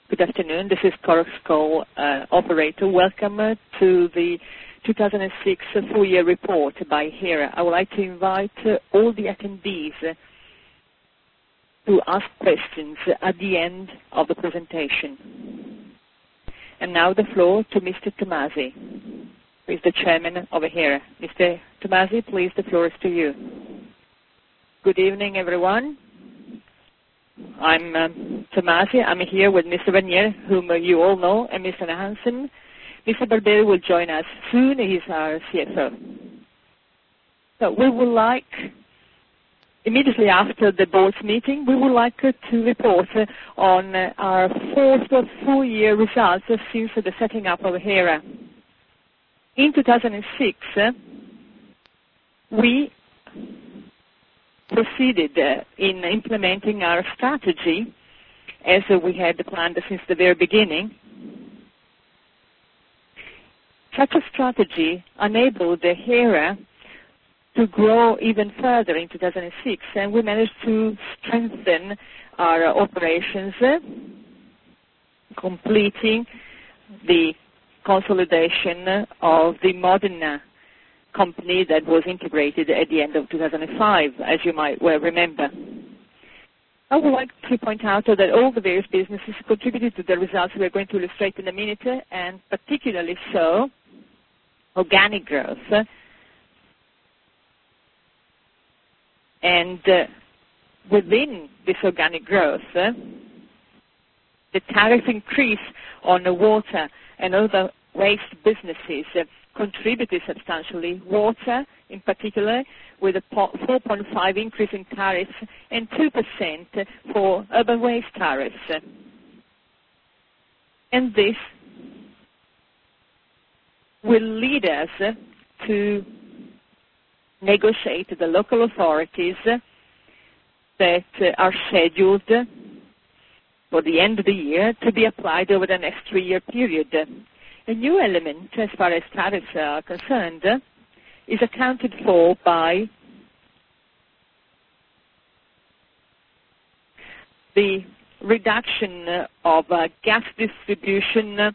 Good afternoon. This is Chorus Call operator. Welcome to the 2006 full-year report by HERA. I would like to invite all the attendees to ask questions at the end of the presentation. And now the floor to Mr. Tomasi, who is the chairman of HERA. Mr. Tomasi, please, the floor is to you. Good evening, everyone. I'm Tomasi. I'm here with Mr. Vanier, whom you all know, and Mr. Hansen. Mr. Barberi will join us soon. He's our CFO. So we would like, immediately after the board's meeting, we would like to report on our fourth full-year results since the setting up of HERA. In 2006, we proceeded in implementing our strategy as we had planned since the very beginning. Such a strategy enabled HERA to grow even further in 2006, and we managed to strengthen our operations, completing the consolidation of the Modena company that was integrated at the end of 2005, as you might well remember. I would like to point out that all the various businesses contributed to the results we are going to illustrate in a minute, and particularly so, organic growth. And within this organic growth, the tariff increase on the water and other waste businesses contributed substantially. Water, in particular, with a 4.5 increase in tariffs and 2% for urban waste tariffs. And this will lead us to negotiate the local authorities that are scheduled for the end of the year to be applied over the next 3-year period. A new element, as far as tariffs are concerned, is accounted for by the reduction of gas distribution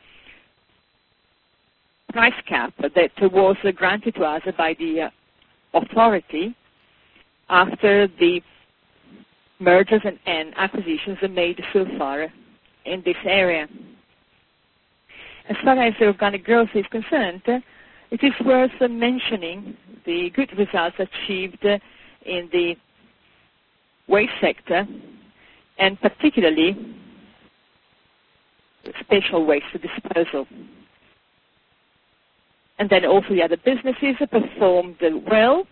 price cap that was granted to us by the authority after the mergers and acquisitions made so far in this area. As far as organic growth is concerned, it is worth mentioning the good results achieved in the waste sector, and particularly special waste disposal. And then also the other businesses performed well,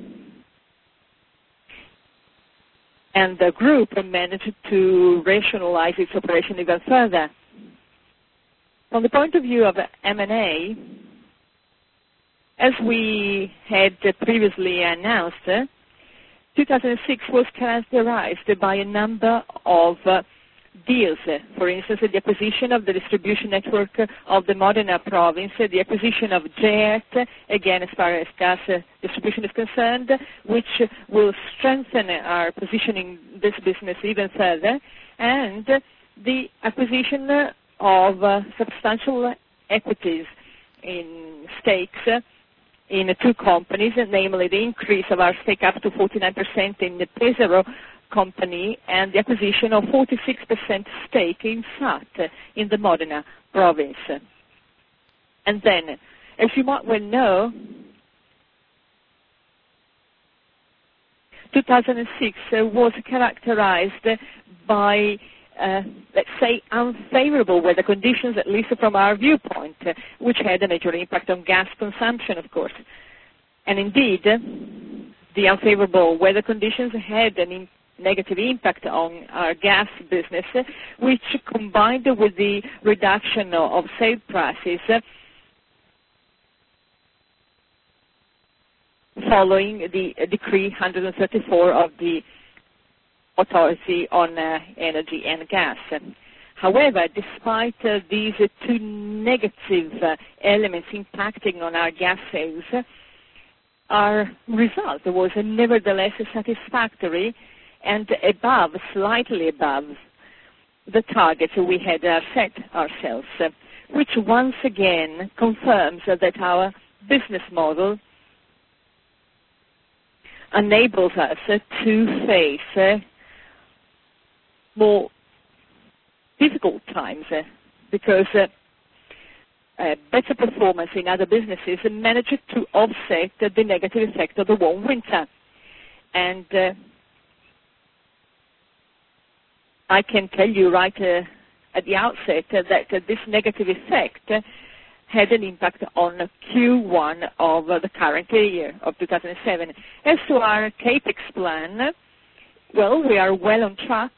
and the group managed to rationalize its operation even further. From the point of view of M&A, as we had previously announced, 2006 was characterized by a number of deals. For instance, the acquisition of the distribution network of the Modena province, the acquisition of GERT, again as far as gas distribution is concerned, which will strengthen our position in this business even further, and the acquisition of substantial equities in stakes in 2 companies, namely the increase of our stake up to 49% in the Pesaro company and the acquisition of 46% stake in SAT in the Modena province. And then, as you might well know, 2006 was characterized by let's say, unfavorable weather conditions, at least from our viewpoint, which had a major impact on gas consumption, of course. And indeed, the unfavorable weather conditions had a negative impact on our gas business, which combined with the reduction of sale prices following the Decree 134 of the Authority on Energy and Gas. However, despite these 2 negative elements impacting on our gas sales, our result was nevertheless satisfactory and above, slightly above, the targets we had set ourselves, which once again confirms that our business model enables us to face more difficult times because better performance in other businesses managed to offset the negative effect of the warm winter. And I can tell you right at the outset that this negative effect had an impact on Q1 of the current year, of 2007. As to our CAPEX plan, well, we are well on track,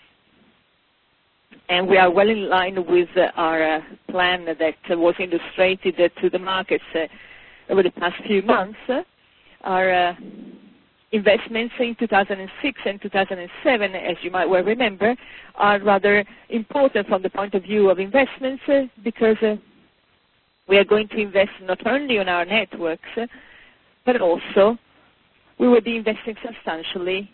and we are well in line with our plan that was illustrated to the markets over the past few months. Our investments in 2006 and 2007, as you might well remember, are rather important from the point of view of investments because we are going to invest not only on our networks, but also we will be investing substantially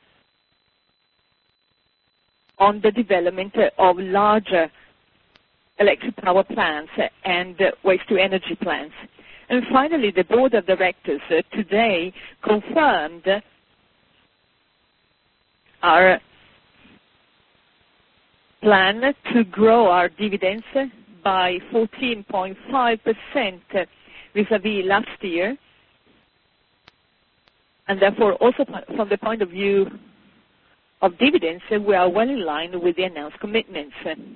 on the development of larger electric power plants and waste-to-energy plants. And finally, the Board of Directors today confirmed our plan to grow our dividends by 14.5% vis-à-vis last year, and therefore also from the point of view of dividends, we are well in line with the announced commitments.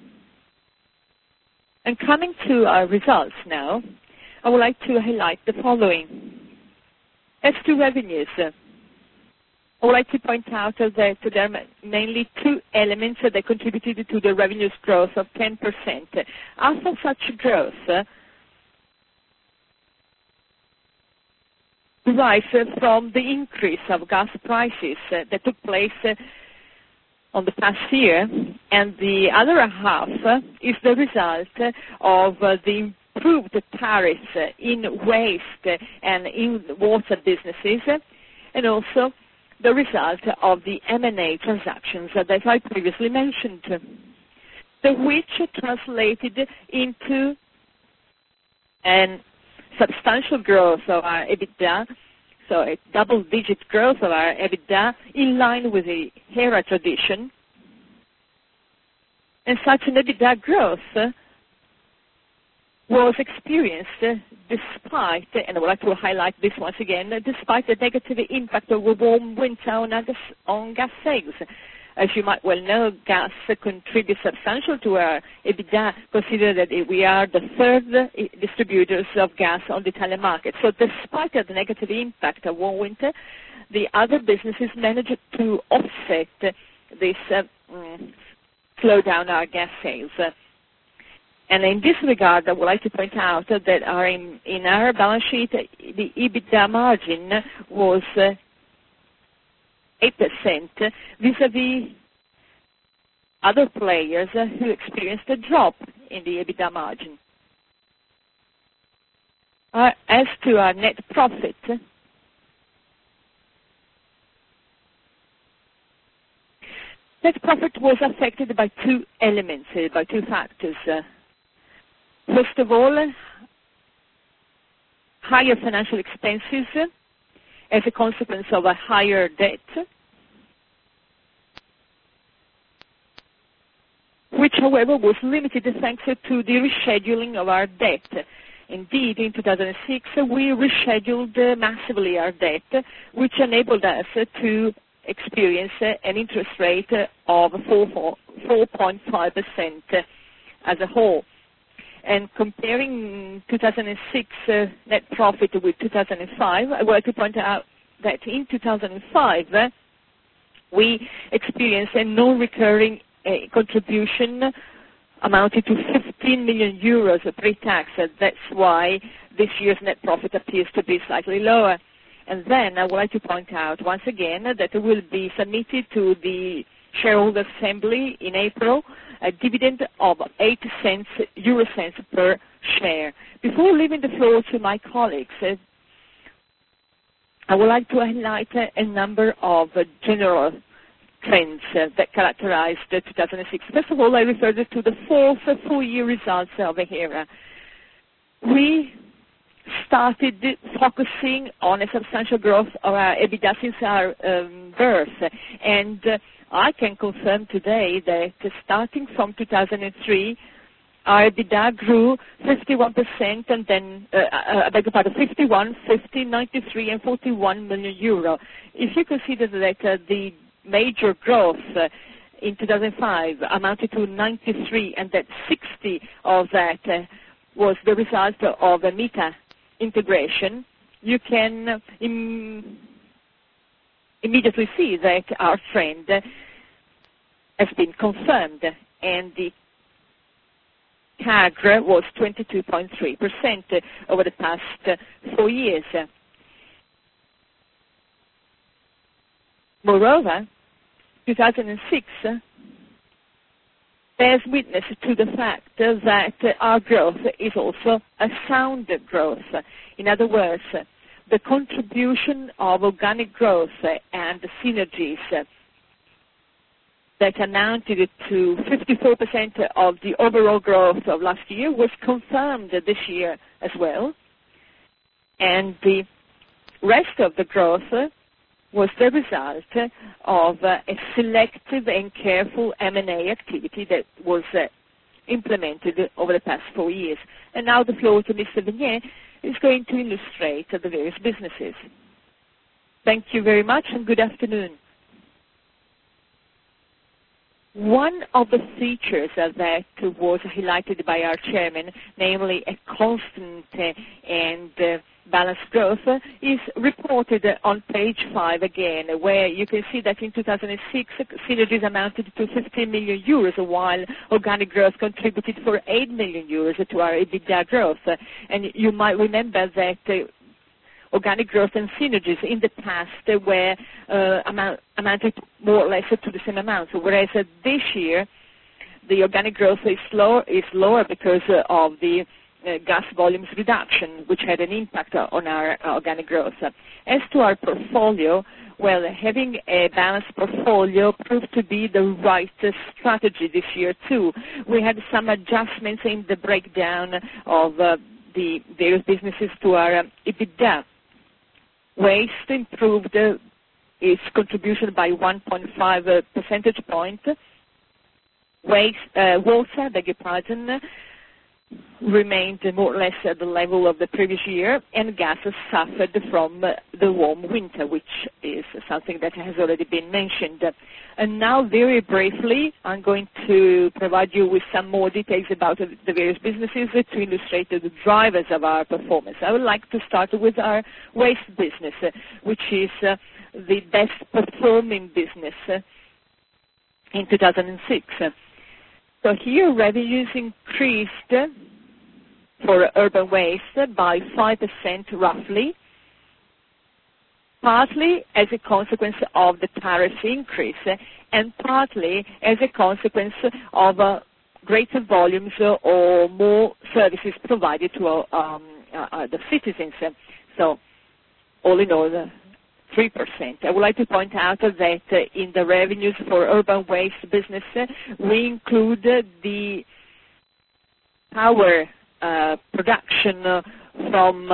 And coming to our results now, I would like to highlight the following. As to revenues, I would like to point out that there are mainly two elements that contributed to the revenues growth of 10%. After such growth, derives from the increase of gas prices that took place on the past year, and the other half is the result of the improved tariffs in waste and in water businesses, and also the result of the M&A transactions that I previously mentioned, which translated into a substantial growth of our EBITDA, so a double-digit growth of our EBITDA in line with the Hera tradition. And such an EBITDA growth was experienced despite, and I would like to highlight this once again, despite the negative impact of a warm winter on gas sales. As you might well know, gas contributes substantially to our EBITDA, considering that we are the third distributors of gas on the Italian market. So despite the negative impact of warm winter, the other businesses managed to offset this slowdown in our gas sales. And in this regard, I would like to point out that in our balance sheet, the EBITDA margin was 8% vis-à-vis other players who experienced a drop in the EBITDA margin. As to our net profit, net profit was affected by two elements, by two factors. First of all, higher financial expenses as a consequence of a higher debt, which, however, was limited thanks to the rescheduling of our debt. Indeed, in 2006, we rescheduled massively our debt, which enabled us to experience an interest rate of 4.5% as a whole. And comparing 2006 net profit with 2005, I would like to point out that in 2005, we experienced a non-recurring contribution amounted to 15 million euros pre-tax. That's why this year's net profit appears to be slightly lower. And then I would like to point out once again that it will be submitted to the shareholder assembly in April a dividend of 0.08 per share. Before leaving the floor to my colleagues, I would like to highlight a number of general trends that characterized 2006. First of all, I referred to the fourth full-year results of Hera. We started focusing on a substantial growth of our EBITDA since our birth, and I can confirm today that starting from 2003, our EBITDA grew 51%, and then, I beg your pardon, 51, 50, 93, and 41 million euro. If you consider that the major growth in 2005 amounted to 93, and that 60 of that was the result of a Meta integration, you can immediately see that our trend has been confirmed, and the CAGR was 22.3% over the past 4 years. Moreover, 2006 bears witness to the fact that our growth is also a sound growth. In other words, the contribution of organic growth and synergies that amounted to 54% of the overall growth of last year was confirmed this year as well. And the rest of the growth was the result of a selective and careful M&A activity that was implemented over the past 4 years. And now the floor to Mr. Vignais is going to illustrate the various businesses. Thank you very much, and good afternoon. One of the features that was highlighted by our chairman, namely a constant and balanced growth, is reported on page 5 again, where you can see that in 2006, synergies amounted to 15 million euros, while organic growth contributed for 8 million euros to our EBITDA growth. And you might remember that organic growth and synergies in the past were amounted more or less to the same amount, whereas this year the organic growth is lower because of the gas volumes reduction, which had an impact on our organic growth. As to our portfolio, well, having a balanced portfolio proved to be the right strategy this year too. We had some adjustments in the breakdown of the various businesses to our EBITDA. Waste improved its contribution by 1.5 percentage point. Water, beg your pardon, remained more or less at the level of the previous year, and gas suffered from the warm winter, which is something that has already been mentioned. And now, very briefly, I'm going to provide you with some more details about the various businesses to illustrate the drivers of our performance. I would like to start with our waste business, which is the best performing business in 2006. So here, revenues increased for urban waste by 5% roughly, partly as a consequence of the tariff increase, and partly as a consequence of greater volumes or more services provided to the citizens. So, all in all, 3%. I would like to point out that in the revenues for urban waste business, we include the power production from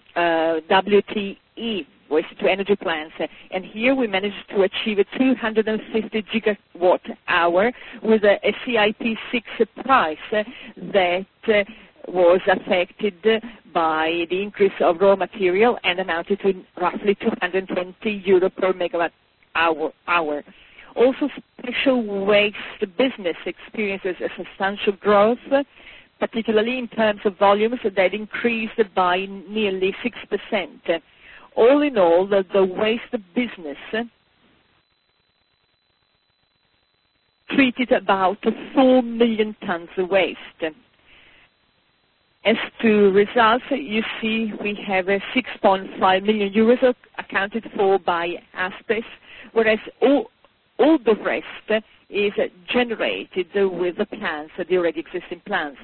WTE, waste-to-energy plants. And here we managed to achieve a 250 gigawatt hour with a CIP6 price that was affected by the increase of raw material and amounted to roughly 220 euro per megawatt hour. Also, special waste business experiences a substantial growth, particularly in terms of volumes that increased by nearly 6%. All in all, the waste business treated about 4 million tons of waste. As to results, you see we have 6.5 million euros accounted for by Aspes, whereas all the rest is generated with the plants, the already existing plants.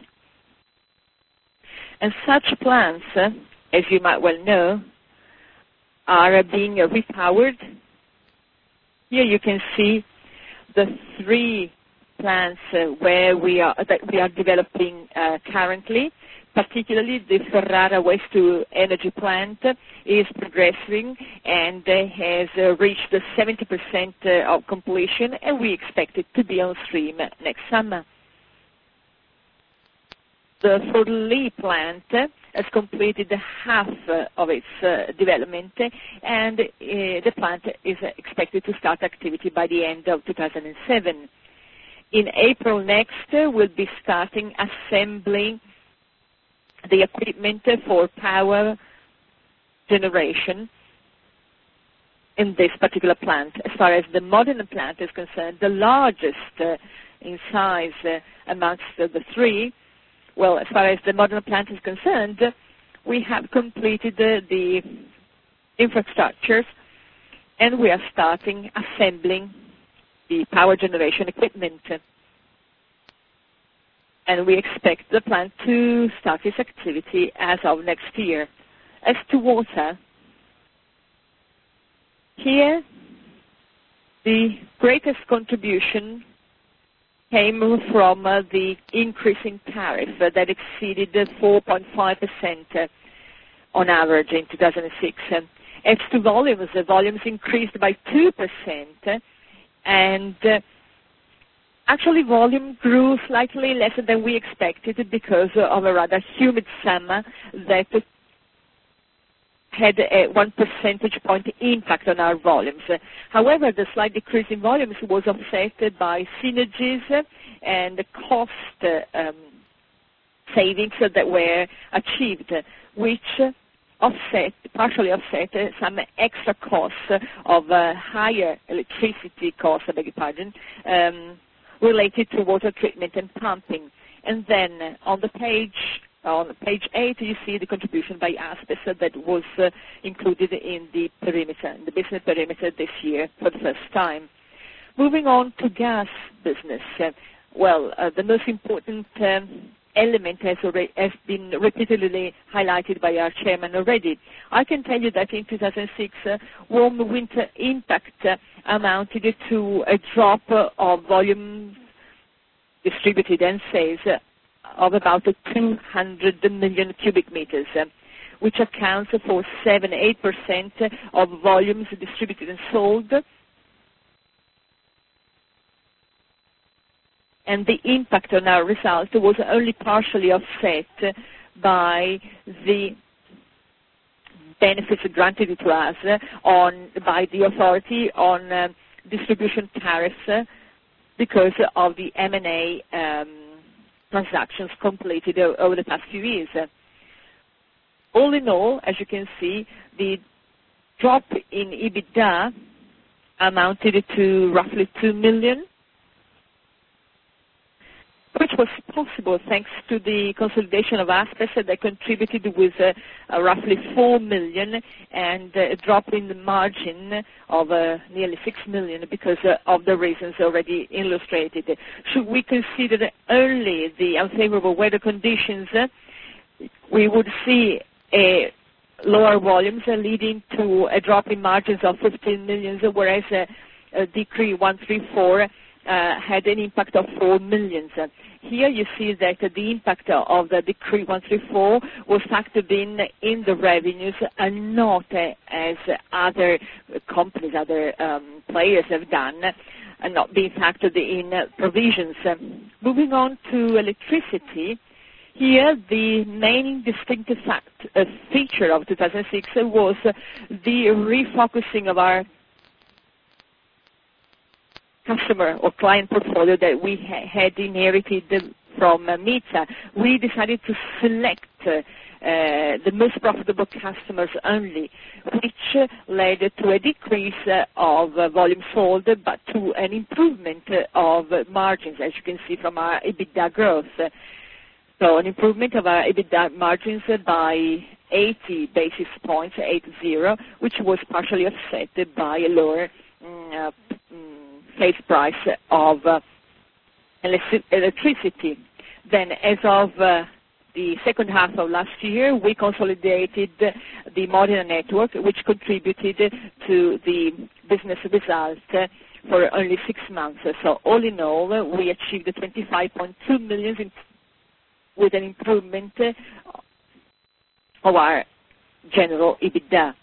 And such plants, as you might well know, are being repowered. Here you can see the three plants that we are developing currently, particularly the Ferrara waste-to-energy plant is progressing and has reached 70% of completion, and we expect it to be on stream next summer. The Forlì plant has completed half of its development, and the plant is expected to start activity by the end of 2007. In April next, we'll be starting assembling the equipment for power generation in this particular plant. As far as the Modena plant is concerned, the largest in size amongst the three, well, as far as the Modena plant is concerned, we have completed the infrastructures, and we are starting assembling the power generation equipment. And we expect the plant to start its activity as of next year. As to water, here the greatest contribution came from the increase in tariff that exceeded 4.5% on average in 2006. As to volumes, the volumes increased by 2%, and actually volume grew slightly less than we expected because of a rather humid summer that had a 1 percentage point impact on our volumes. However, the slight decrease in volumes was offset by synergies and cost savings that were achieved, which partially offset some extra costs of higher electricity costs, related to water treatment and pumping. And then on page 8, you see the contribution by Asbest that was included in the perimeter, in the business perimeter this year for the first time. Moving on to gas business. The most important element has been repeatedly highlighted by our chairman already. I can tell you that in 2006, warm winter impact amounted to a drop of volume distributed and sales of about 200 million cubic meters, which accounts for 7-8% of volumes distributed and sold. And the impact on our result was only partially offset by the benefits granted to us by the authority on distribution tariffs because of the M&A transactions completed over the past few years. All in all, as you can see, the drop in EBITDA amounted to roughly 2 million, which was possible thanks to the consolidation of Asbest that contributed with roughly 4 million and a drop in the margin of nearly 6 million because of the reasons already illustrated. Should we consider only the unfavorable weather conditions, we would see lower volumes leading to a drop in margins of 15 million, whereas Decree 134 had an impact of 4 million. Here you see that the impact of the Decree 134 was factored in the revenues and not as other companies, other players have done, and not being factored in provisions. Moving on to electricity, here the main distinctive feature of 2006 was the refocusing of our customer or client portfolio that we had inherited from Mita. We decided to select the most profitable customers only, which led to a decrease of volume sold, but to an improvement of margins, as you can see from our EBITDA growth. So an improvement of our EBITDA margins by 80 basis points, 80, which was partially offset by a lower sales price of electricity. Then, as of the second half of last year, we consolidated the Modena network, which contributed to the business result for only 6 months. So all in all, we achieved 25.2 million with an improvement of our general EBITDA.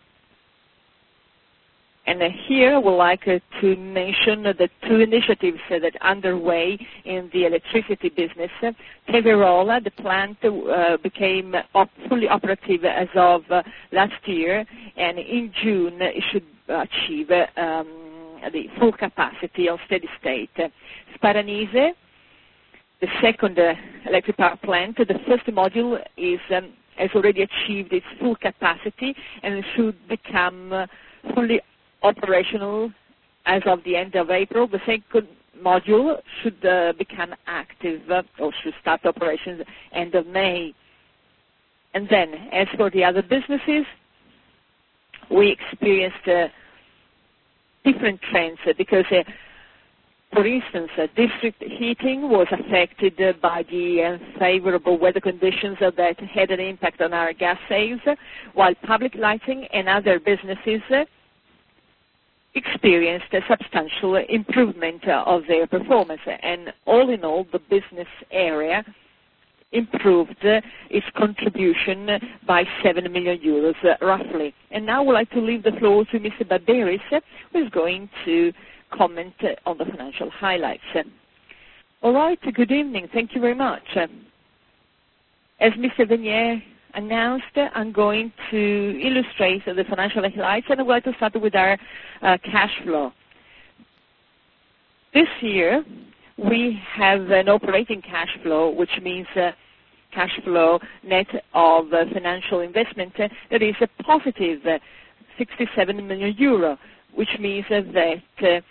And here I would like to mention the 2 initiatives that are underway in the electricity business. Teverola, the plant, became fully operative as of last year, and in June it should achieve the full capacity on steady state. Sparanise, the second electric power plant, the first module has already achieved its full capacity and should become fully operational as of the end of April. The second module should become active or should start operations end of May. And then, as for the other businesses, we experienced different trends because, for instance, district heating was affected by the unfavorable weather conditions that had an impact on our gas sales, while public lighting and other businesses experienced a substantial improvement of their performance. And all in all, the business area improved its contribution by 7 million euros, roughly. And now I would like to leave the floor to Mr. Barberis, who is going to comment on the financial highlights. All right, good evening. Thank you very much. As Mr. Venier announced, I'm going to illustrate the financial highlights, and I would like to start with our cash flow. This year, we have an operating cash flow, which means cash flow net of financial investment, that is a positive 67 million euro, which means that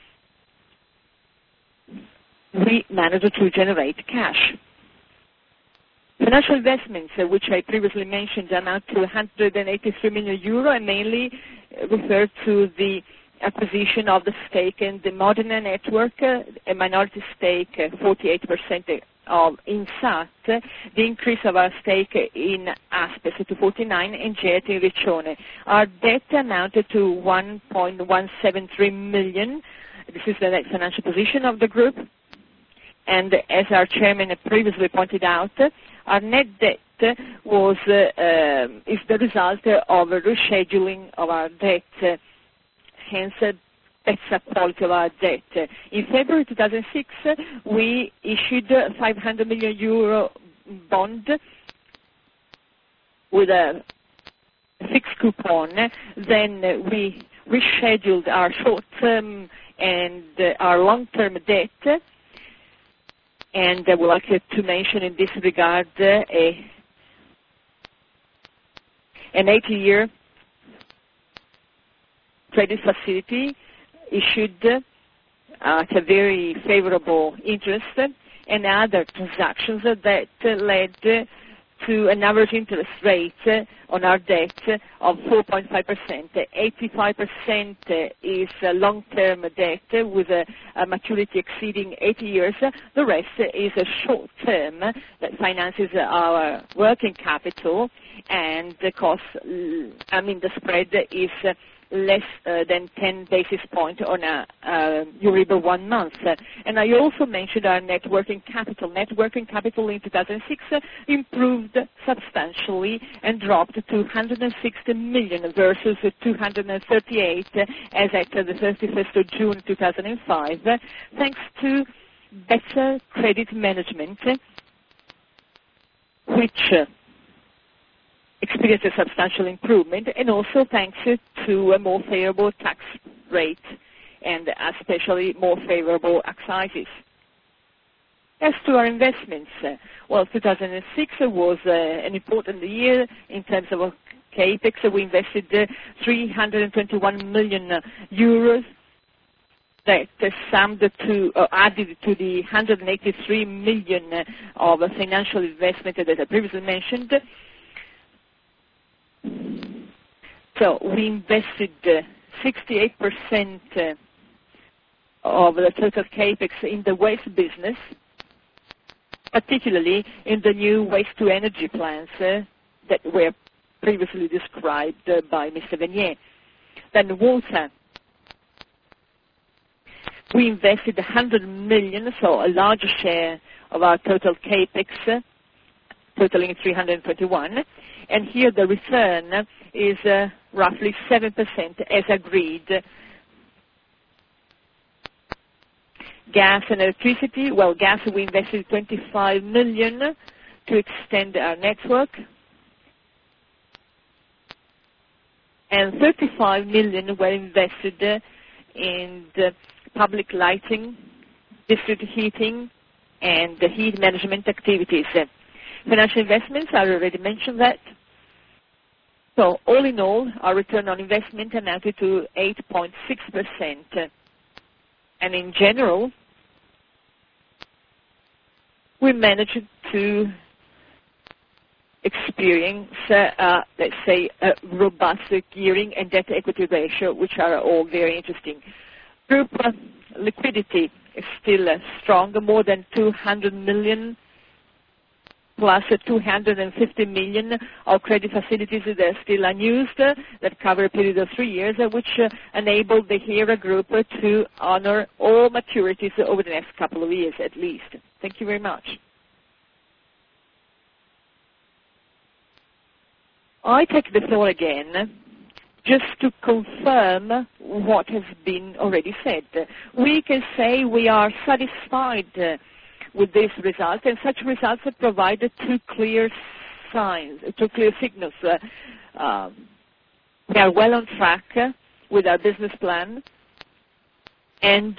we managed to generate cash. Financial investments, which I previously mentioned, amount to 183 million euro and mainly refer to the acquisition of the stake in the Modena network, a minority stake, 48% in SAT, the increase of our stake in Aspes to 49, and GET in Riccione. Our debt amounted to 1.173 million. This is the net financial position of the group. And as our chairman previously pointed out, our net debt is the result of a rescheduling of our debt, hence better quality of our debt. In February 2006, we issued 500 million euro bond with a fixed coupon. Then we rescheduled our short-term and our long-term debt. And I would like to mention in this regard an 80-year credit facility issued at a very favorable interest, and other transactions that led to an average interest rate on our debt of 4.5%. 85% is long-term debt with a maturity exceeding 80 years. The rest is a short-term that finances our working capital, and the the spread is less than 10 basis points on a Euribor 1 month. And I also mentioned our net working capital. Net working capital in 2006 improved substantially and dropped to 160 million versus 238 as at the 31st of June 2005, thanks to better credit management, which experienced a substantial improvement, and also thanks to a more favorable tax rate and especially more favorable excises. As to our investments, 2006 was an important year in terms of CAPEX. We invested 321 million euros that summed to, added to the 183 million of financial investment that I previously mentioned. So we invested 68% of the total CAPEX in the waste business, particularly in the new waste-to-energy plants that were previously described by Mr. Venier. Then water. we invested 100 million, so a larger share of our total capex, totaling 321. And here the return is roughly 7% as agreed. Gas and electricity, well, gas we invested 25 million to extend our network, and 35 million were invested in the public lighting, district heating, and the heat management activities. Financial investments, I already mentioned that. So all in all, our return on investment amounted to 8.6%. And in general, we managed to experience, let's say, a robust gearing and debt-equity ratio, which are all very interesting. Group liquidity is still strong, more than 200 million, plus 250 million of credit facilities that are still unused, that cover a period of 3 years, which enable the Hera Group to honor all maturities over the next couple of years at least. Thank you very much. I take the floor again just to confirm what has been already said. We can say we are satisfied with this result, and such results have provided two clear signs, two clear signals. We are well on track with our business plan, and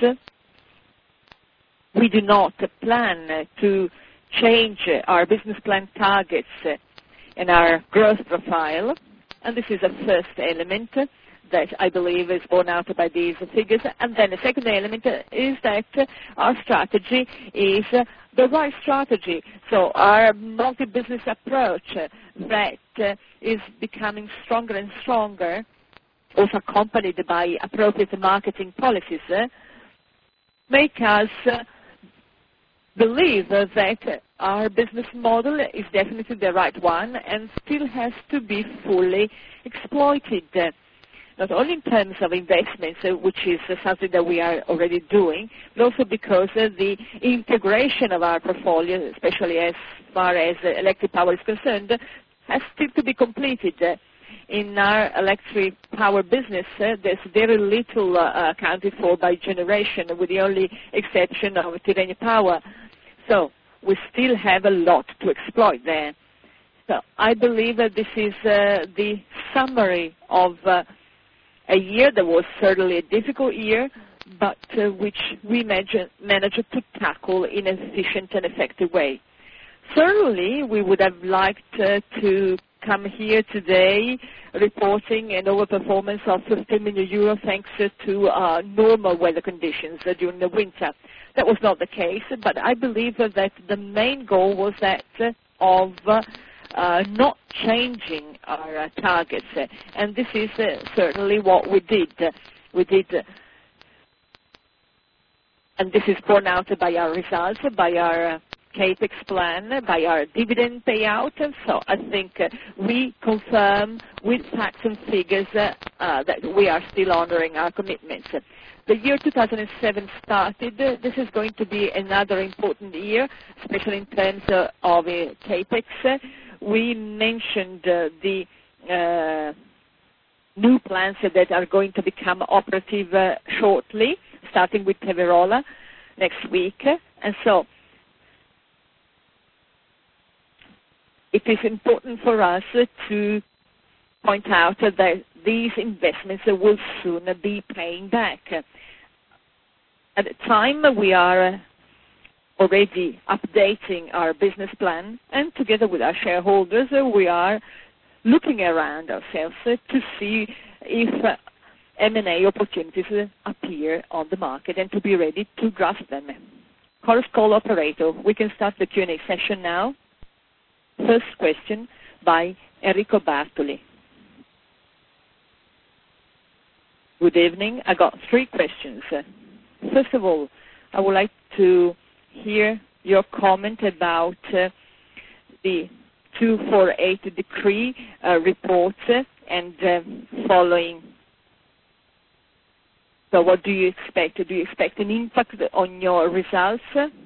we do not plan to change our business plan targets and our growth profile. And this is a first element that I believe is borne out by these figures. And then the second element is that our strategy is the right strategy. So our multi-business approach that is becoming stronger and stronger, also accompanied by appropriate marketing policies, make us believe that our business model is definitely the right one and still has to be fully exploited, not only in terms of investments, which is something that we are already doing, but also because the integration of our portfolio, especially as far as electric power is concerned, has still to be completed. In our electric power business, there's very little accounted for by generation, with the only exception of Tirrenia Power. So we still have a lot to exploit there. So I believe that this is the summary of a year that was certainly a difficult year, but which we managed to tackle in an efficient and effective way. Certainly, we would have liked to come here today reporting an overperformance of 15 million euro thanks to normal weather conditions during the winter. That was not the case, but I believe that the main goal was that of not changing our targets, and this is certainly what we did. And this is borne out by our results, by our CAPEX plan, by our dividend payout. So I think we confirm with facts and figures that we are still honoring our commitments. The year 2007 started. This is going to be another important year, especially in terms of CAPEX. We mentioned the new plants that are going to become operative shortly, starting with Teverola next week. And so it is important for us to point out that these investments will soon be paying back. At the time, we are already updating our business plan, and together with our shareholders, we are looking around ourselves to see if M&A opportunities appear on the market and to be ready to grasp them. Chorus Call operator, we can start the Q&A session now. First question by Enrico Bartoli. Good evening. I got 3 questions. First of all, I would like to hear your comment about the 248 decree report and following So what do you expect? Do you expect an impact on your results?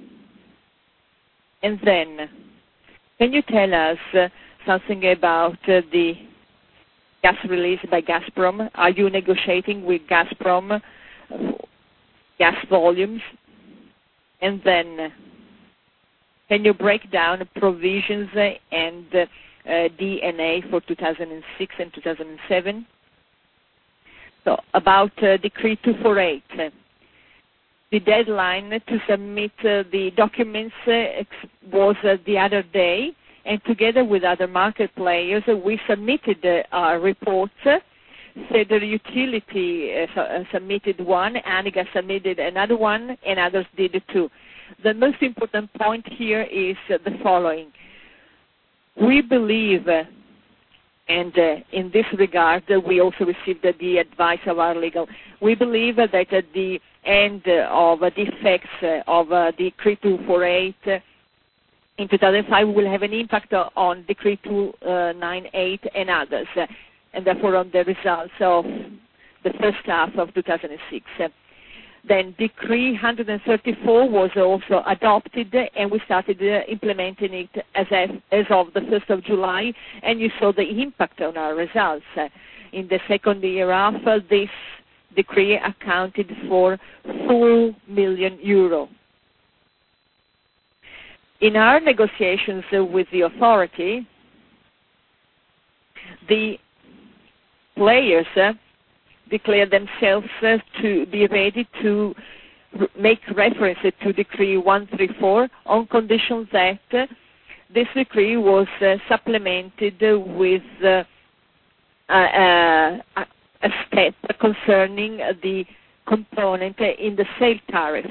And then, can you tell us something about the gas release by Gazprom? Are you negotiating with Gazprom gas volumes? And then, can you break down provisions and D&A for 2006 and 2007? So about Decree 248. The deadline to submit the documents was the other day, and together with other market players, we submitted our reports. Feder Utility submitted one, Aniga submitted another one, and others did too. The most important point here is the following. We believe, and in this regard, we also received the advice of our legal. We believe that at the end of the effects of Decree 248 in 2005 will have an impact on Decree 298 and others, and therefore on the results of the first half of 2006. Then Decree 134 was also adopted, and we started implementing it as of the 1st of July, and you saw the impact on our results. In the second year after, this decree accounted for €4 million. In our negotiations with the authority, the players declared themselves to be ready to make reference to Decree 134 on condition that this decree was supplemented with a step concerning the component in the sale tariff,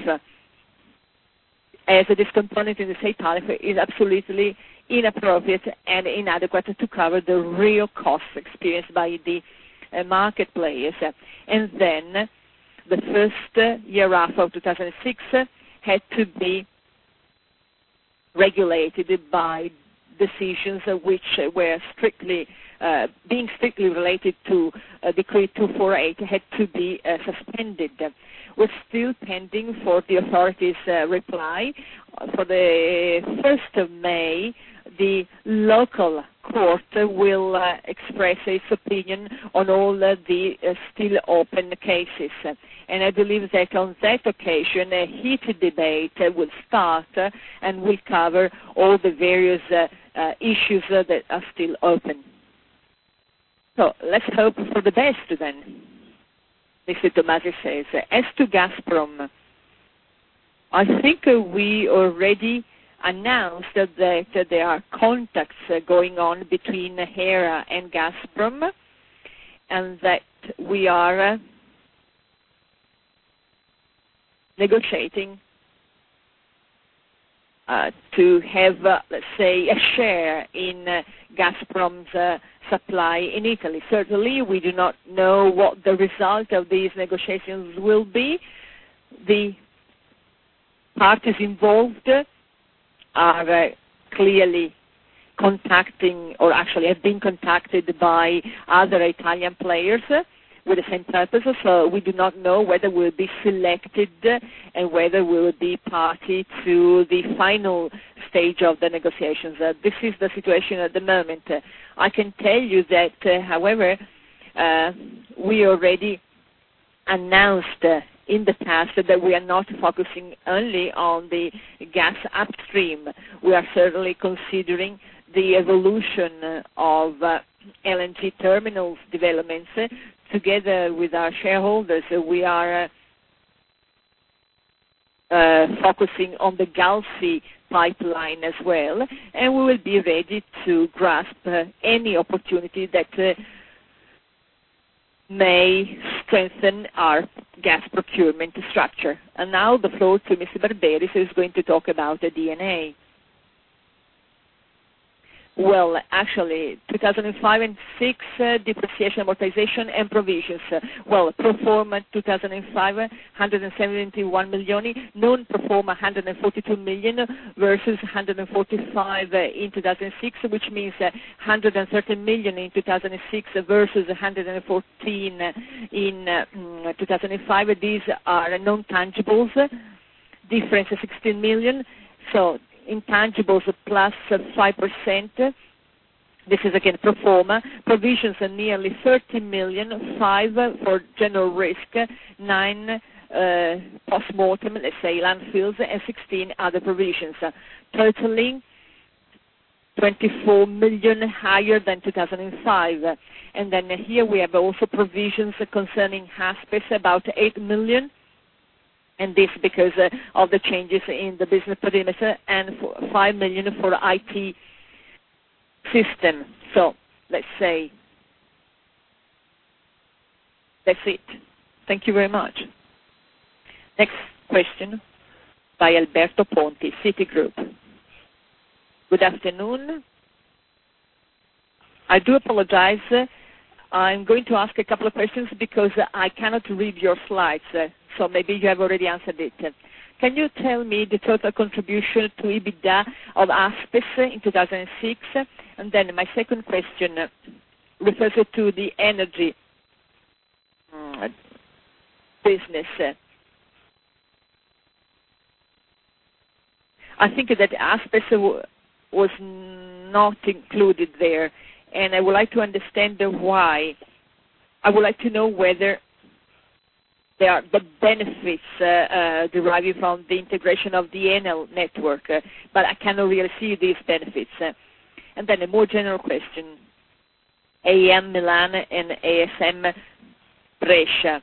as this component in the sale tariff is absolutely inappropriate and inadequate to cover the real costs experienced by the market players. And then the first year after of 2006 had to be regulated by decisions which were being strictly related to Decree 248 had to be suspended. We're still pending for the authorities' reply. For the 1st of May, the local court will express its opinion on all the still open cases. And I believe that on that occasion, a heated debate will start and will cover all the various issues that are still open. So let's hope for the best then, Mr. Tomasi says. As to Gazprom, I think we already announced that there are contacts going on between Hera and Gazprom, and that we are negotiating to have, let's say, a share in Gazprom's supply in Italy. Certainly, we do not know what the result of these negotiations will be. The parties involved are clearly contacting, or actually have been contacted by other Italian players with the same purpose, so we do not know whether we'll be selected and whether we will be party to the final stage of the negotiations. This is the situation at the moment. I can tell you that, however, we already announced in the past that we are not focusing only on the gas upstream. We are certainly considering the evolution of LNG terminals developments. Together with our shareholders, we are focusing on the Galfi pipeline as well, and we will be ready to grasp any opportunity that may strengthen our gas procurement structure. And now the floor to Mr. Barberis, who is going to talk about the D&A. Well, actually, 2005 and 6, depreciation, amortization, and provisions. Well, pro forma 2005, 171 million, non-pro forma 142 million versus 145 in 2006, which means 130 million in 2006 versus 114 in 2005. These are non-tangibles. Difference 16 million. So intangibles plus 5%. This is again pro forma. Provisions are nearly 30 million, 5 for general risk, 9 post-mortem, let's say landfills, and 16 other provisions, totaling 24 million higher than 2005. And then here we have also provisions concerning Aspes, about 8 million. And this because of the changes in the business perimeter, and 5 million for IT system. So let's say that's it. Thank you very much. Next question by Alberto Ponti, Citigroup. Good afternoon. I do apologize. I'm going to ask a couple of questions because I cannot read your slides. So maybe you have already answered it. Can you tell me the total contribution to EBITDA of Aspes in 2006? And then my second question refers to the energy business. I think that Aspes was not included there, and I would like to understand why. I would like to know whether there are the benefits deriving from the integration of the Enel network, but I cannot really see these benefits. And then a more general question, AEM Milan and ASM Brescia.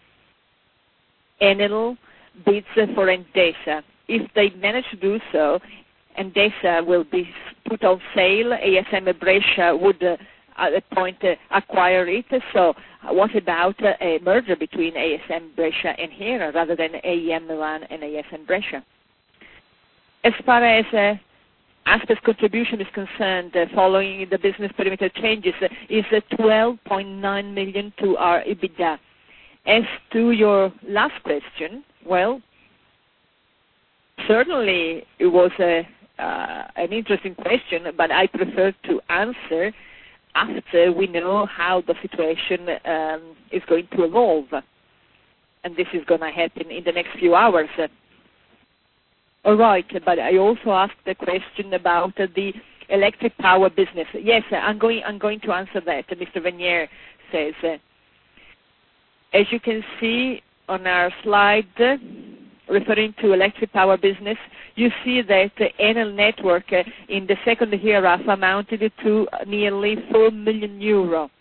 Enel bids for Endesa. If they manage to do so, Endesa will be put on sale. ASM Brescia would at a point acquire it. So what about a merger between ASM Brescia and Hera rather than AEM Milan and ASM Brescia? As far as Aspes contribution is concerned, following the business perimeter changes, is 12.9 million to our EBITDA. As to your last question, well, certainly it was an interesting question, but I prefer to answer after we know how the situation is going to evolve. And this is going to happen in the next few hours. All right, but I also asked the question about the electric power business. Yes, I'm going to answer that, Mr. Venier says. As you can see on our slide, referring to electric power business, you see that the Enel network in the second half amounted to nearly 4 million euro.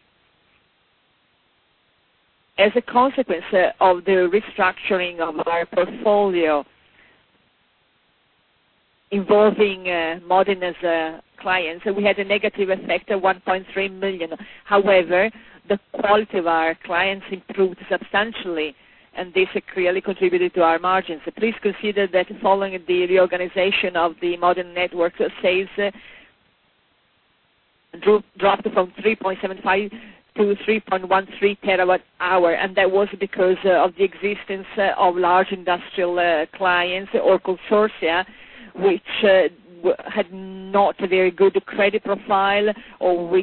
As a consequence of the restructuring of our portfolio involving Modena's clients, we had a negative effect of 1.3 million. However, the quality of our clients improved substantially, and this clearly contributed to our margins. Please consider that following the reorganization of the Modena network, sales dropped from 3.75 to 3.13 terawatt hour, and that was because of the existence of large industrial clients or consortia which had not a very good credit profile, or which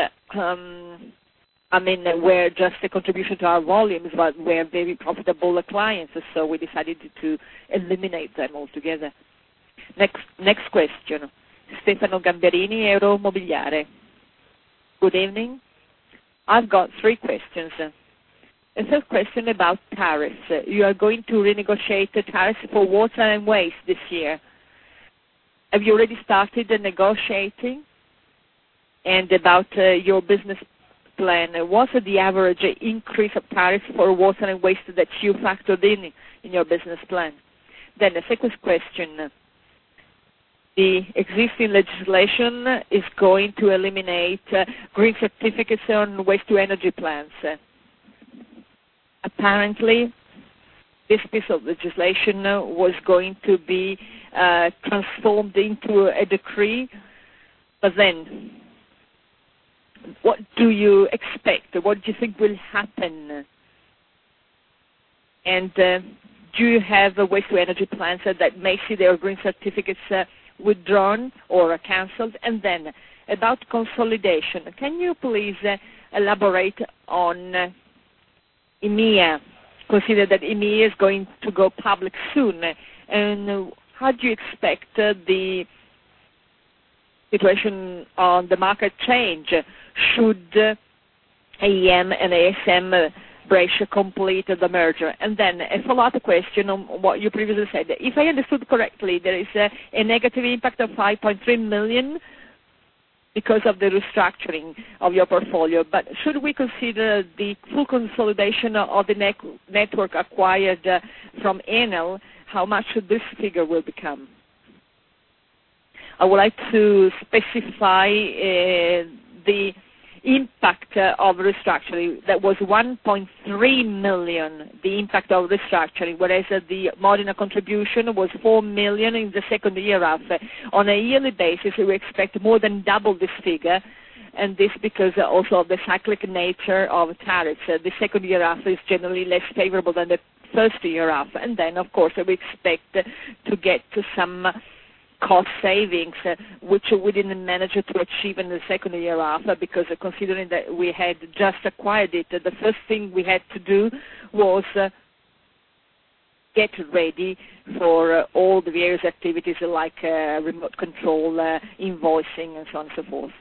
were just a contribution to our volumes, but were very profitable clients, so we decided to eliminate them altogether. Next question, Stefano Gamberini, Euromobiliare. Good evening. I've got 3 questions. The first question about tariffs. You are going to renegotiate the tariffs for water and waste this year. Have you already started negotiating? And about your business plan, what's the average increase of tariffs for water and waste that you factored in your business plan? Then the second question, the existing legislation is going to eliminate green certificates on waste-to-energy plants. Apparently, this piece of legislation was going to be transformed into a decree But then, what do you expect? What do you think will happen? And do you have waste-to-energy plants that may see their green certificates withdrawn or cancelled? And then, about consolidation, can you please elaborate on EMEA? Consider that EMEA is going to go public soon. And how do you expect the situation on the market change should AEM and ASM Brescia complete the merger? And then a follow-up question on what you previously said. If I understood correctly, there is a negative impact of 5.3 million because of the restructuring of your portfolio. But should we consider the full consolidation of the network acquired from Enel, how much this figure will become? I would like to specify the impact of restructuring. That was 1.3 million, the impact of restructuring, whereas the Modena contribution was 4 million in the second year RAF. On a yearly basis, we expect more than double this figure, and this because also of the cyclic nature of tariffs. The second year RAF is generally less favorable than the first year RAF, and then, of course, we expect to get to some cost savings, which we didn't manage to achieve in the second year after, because considering that we had just acquired it, the first thing we had to do was get ready for all the various activities like remote control, invoicing, and so on and so forth.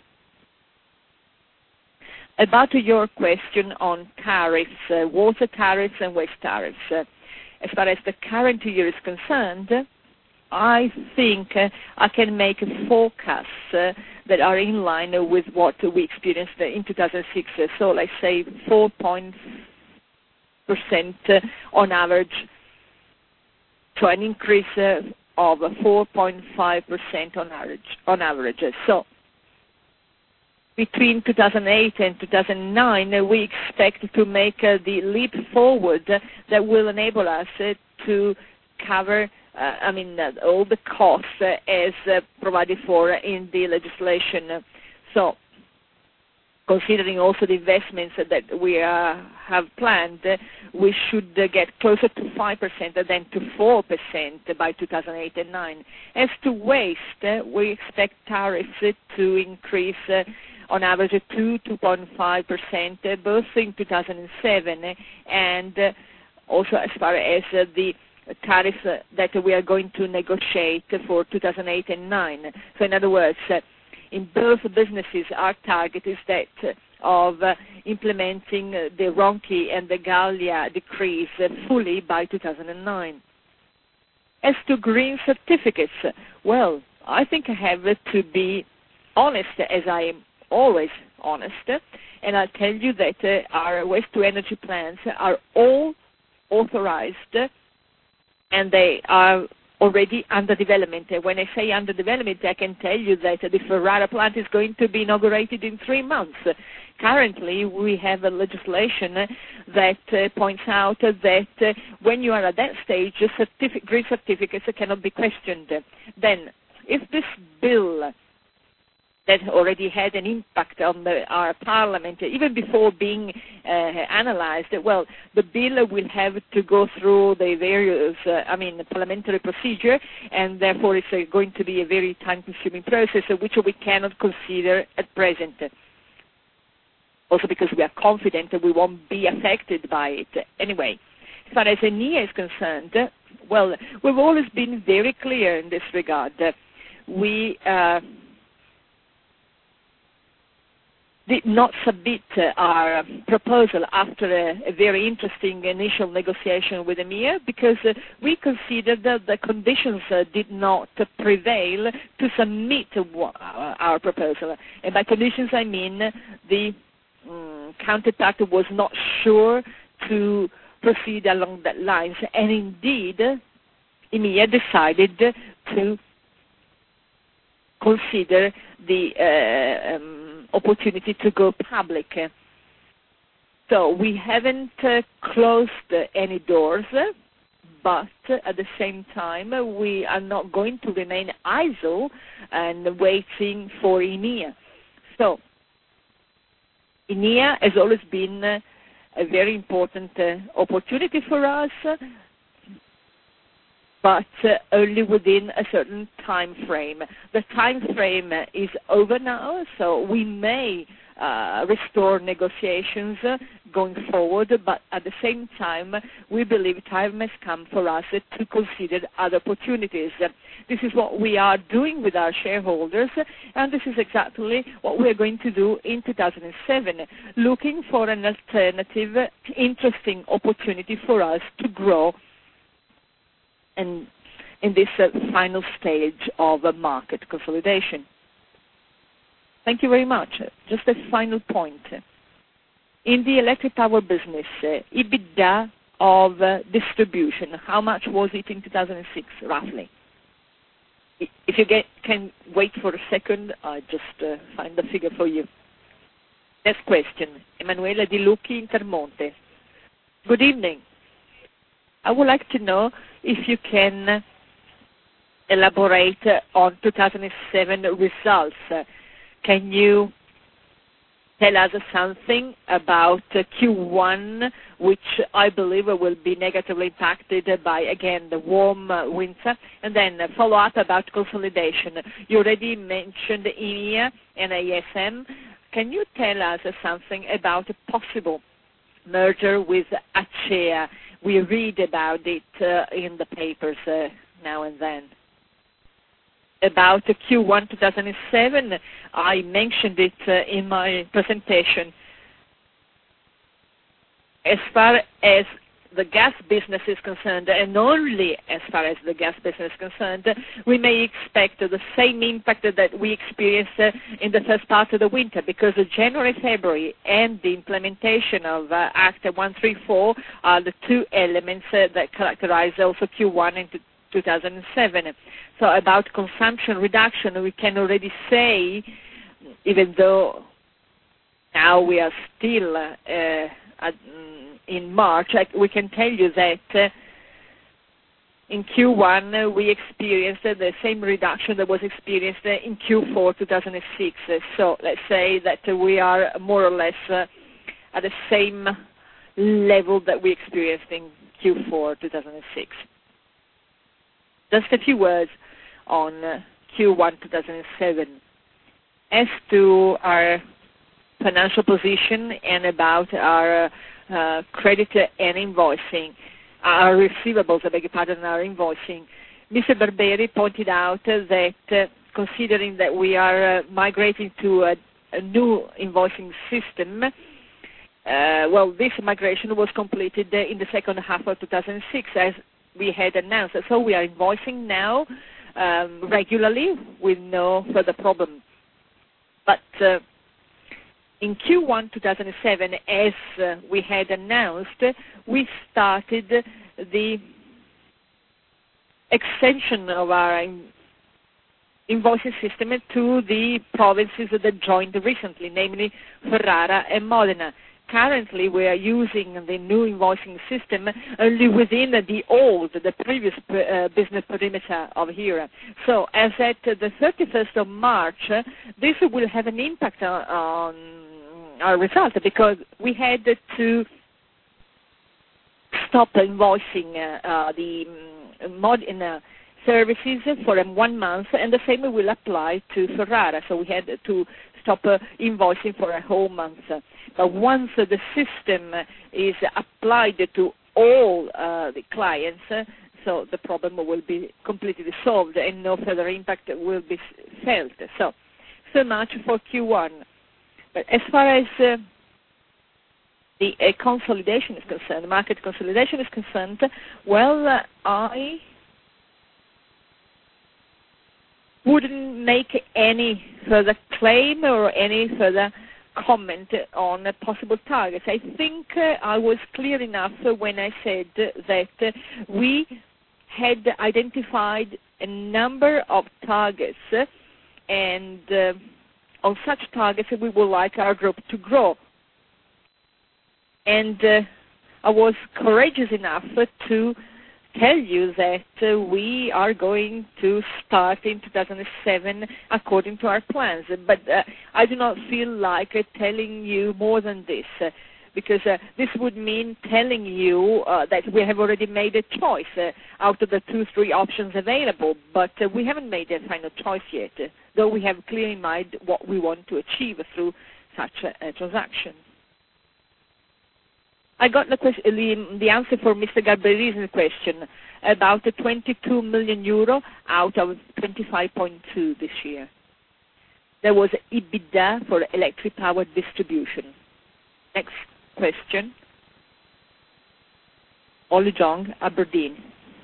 About your question on tariffs, water tariffs and waste tariffs. As far as the current year is concerned, I think I can make forecasts that are in line with what we experienced in 2006. So let's say 4% on average, so an increase of 4.5% on average. So between 2008 and 2009, we expect to make the leap forward that will enable us to cover all the costs as provided for in the legislation. So, considering also the investments that we have planned, we should get closer to 5% than to 4% by 2008 and 2009. As to waste, we expect tariffs to increase on average 2.5%, both in 2007 and also as far as the tariffs that we are going to negotiate for 2008 and 2009. So in other words, in both businesses, our target is that of implementing the Ronchi and the Gallia decrees fully by 2009. As to green certificates, well, I think I have to be honest, as I am always honest, and I'll tell you that our waste-to-energy plants are all authorized and they are already under development. When I say under development, I can tell you that the Ferrara plant is going to be inaugurated in 3 months. Currently, we have a legislation that points out that when you are at that stage, green certificates cannot be questioned. Then, if this bill that already had an impact on our parliament, even before being analyzed, well, the bill will have to go through the various, parliamentary procedure, and therefore it's going to be a very time-consuming process, which we cannot consider at present. Also because we are confident that we won't be affected by it. Anyway, as far as ENEA is concerned, well, we've always been very clear in this regard. We did not submit our proposal after a very interesting initial negotiation with EMEA because we considered that the conditions did not prevail to submit our proposal. And by conditions I mean the counterpart was not sure to proceed along that lines. And indeed, EMEA decided to consider the opportunity to go public. So we haven't closed any doors, but at the same time, we are not going to remain idle and waiting for EMEA. So, EMEA has always been a very important opportunity for us, but only within a certain time frame. The time frame is over now, so we may restore negotiations going forward, but at the same time, we believe time has come for us to consider other opportunities. This is what we are doing with our shareholders, and this is exactly what we are going to do in 2007, looking for an alternative, interesting opportunity for us to grow in this final stage of market consolidation. Thank you very much. Just a final point. In the electric power business, EBITDA of distribution, how much was it in 2006, roughly? If you can wait for a second, I'll just find the figure for you. Next question, Emanuele Di Lucchi, Intermonte. Good evening. I would like to know if you can elaborate on 2007 results. Can you tell us something about Q1, which I believe will be negatively impacted by, again, the warm winter? And then follow up about consolidation. You already mentioned EMEA and ASM. Can you tell us something about a possible merger with Acea? We read about it in the papers now and then. About Q1 2007, I mentioned it in my presentation. As far as the gas business is concerned, and only as far as the gas business is concerned, we may expect the same impact that we experienced in the first part of the winter, because January, February, and the implementation of Act 134 are the two elements that characterize also Q1 and 2007. So about consumption reduction, we can already say, even though now we are still in March, we can tell you that in Q1 we experienced the same reduction that was experienced in Q4 2006. So let's say that we are more or less at the same level that we experienced in Q4 2006. Just a few words on Q1 2007. As to our financial position and about our credit and invoicing, our receivables, I beg your pardon, our invoicing, Mr. Barberi pointed out that considering that we are migrating to a new invoicing system, well, this migration was completed in the second half of 2006, as we had announced. So we are invoicing now regularly with no further problem. But in Q1 2007, as we had announced, we started the extension of our invoicing system to the provinces that joined recently, namely Ferrara and Modena. Currently, we are using the new invoicing system only within the previous business perimeter of Hera. So, as at the 31st of March, this will have an impact on our result, because we had to stop invoicing the Modena services for 1 month, and the same will apply to Ferrara. So we had to stop invoicing for a whole month. But once the system is applied to all the clients, so the problem will be completely solved and no further impact will be felt. So much for Q1. But as far as the consolidation is concerned, market consolidation is concerned, well, I wouldn't make any further claim or any further comment on possible targets. I think I was clear enough when I said that we had identified a number of targets, and on such targets we would like our group to grow. And I was courageous enough to tell you that we are going to start in 2007 according to our plans. But I do not feel like telling you more than this, because this would mean telling you that we have already made a choice out of the 2-3 options available, but we haven't made a final choice yet, though we have clearly in mind what we want to achieve through such a transaction. I got the answer for Mr. Garberi's question about the 22 million euro out of 25.2 this year. There was EBITDA for electric power distribution. Next question. Ollie Jong, Aberdeen.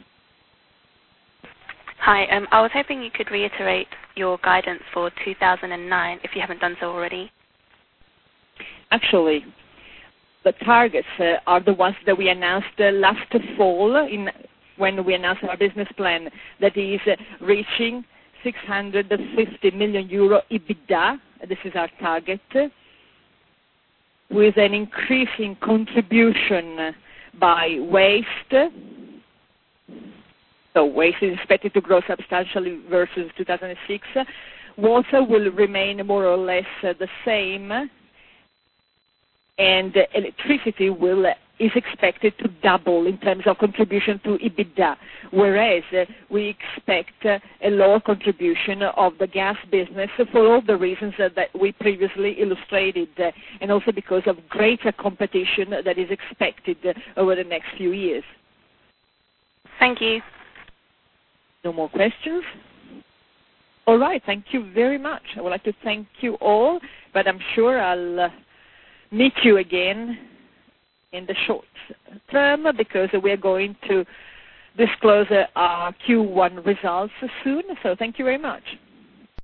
Hi, I was hoping you could reiterate your guidance for 2009 if you haven't done so already. Actually, the targets are the ones that we announced last fall when we announced our business plan, that is reaching 650 million euro EBITDA. This is our target, with an increasing contribution by waste. So waste is expected to grow substantially versus 2006. Water will remain more or less the same, and electricity is expected to double in terms of contribution to EBITDA, whereas we expect a lower contribution of the gas business for all the reasons that we previously illustrated, and also because of greater competition that is expected over the next few years. Thank you. No more questions? All right, thank you very much. I would like to thank you all, but I'm sure I'll meet you again in the short term, because we are going to disclose our Q1 results soon. So thank you very much.